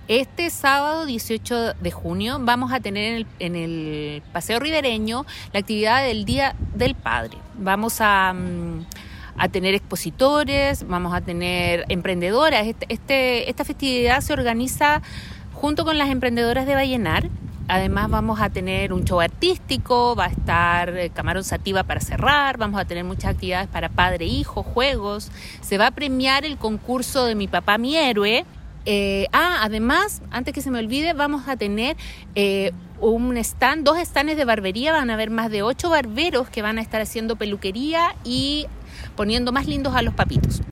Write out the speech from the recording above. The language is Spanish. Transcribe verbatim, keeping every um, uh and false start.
Este sábado dieciocho de junio vamos a tener en el, en el Paseo Ribereño la actividad del Día del Padre. Vamos a, a tener expositores, vamos a tener emprendedoras. Este, este, esta festividad se organiza junto con las emprendedoras de Vallenar. Además vamos a tener un show artístico, va a estar Camarón Sativa para cerrar, vamos a tener muchas actividades para padre e hijo, juegos. Se va a premiar el concurso de Mi Papá, Mi Héroe. Eh, ah, además, antes que se me olvide, vamos a tener eh, un stand, dos stands de barbería. Van a haber más de ocho barberos que van a estar haciendo peluquería y poniendo más lindos a los papitos.